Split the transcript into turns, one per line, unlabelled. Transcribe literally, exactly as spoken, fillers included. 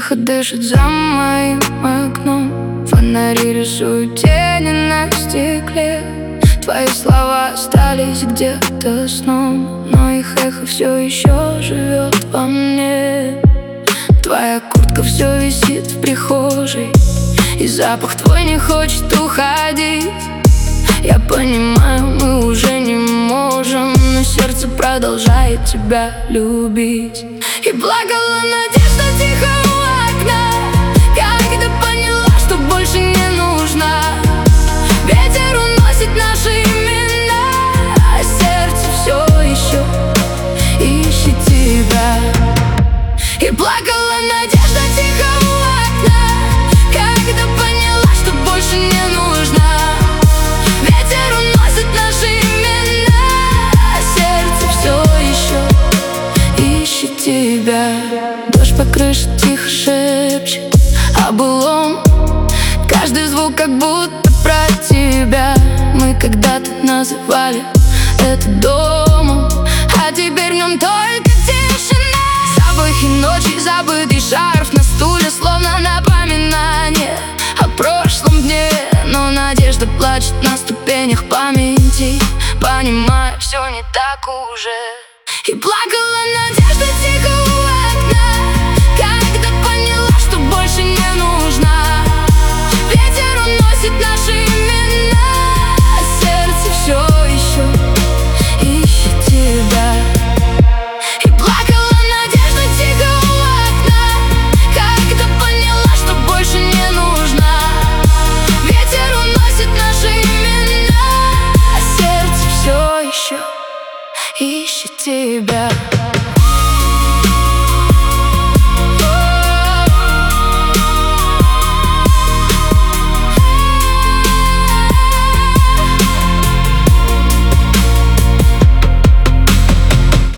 Тихо дышит за моим окном, фонари рисуют тени на стекле. Твои слова остались где-то сном, но их эхо все еще живет во мне. Твоя куртка все висит в прихожей, и запах твой не хочет уходить. Я понимаю, мы уже не можем, но сердце продолжает тебя любить. И плакала надежда тихо у окна, когда поняла, что больше не нужна. Ветер уносит наши имена, а сердце все еще ищет тебя. И плакала надежда тихо у окна, когда поняла, что больше не нужна. Ветер уносит наши имена, а сердце все еще ищет тебя. Дождь по крыше тихо шепчет о былом, каждый звук как будто про тебя. Мы когда-то называли это домом, а теперь в нем только тишина. Запахи ночи, забытый шарф на стуле, словно напоминание о прошлом дне. Но надежда плачет на ступенях памяти, понимая, все не так уже. И плакала надежда тихо у окна, когда поняла, что больше не нужна. Ветер уносит наши имена, а сердце все еще ищет тебя. И плакала надежда тихо у окна, когда поняла, что больше не нужна. Ветер уносит наши имена, а сердце все еще ищет тебя.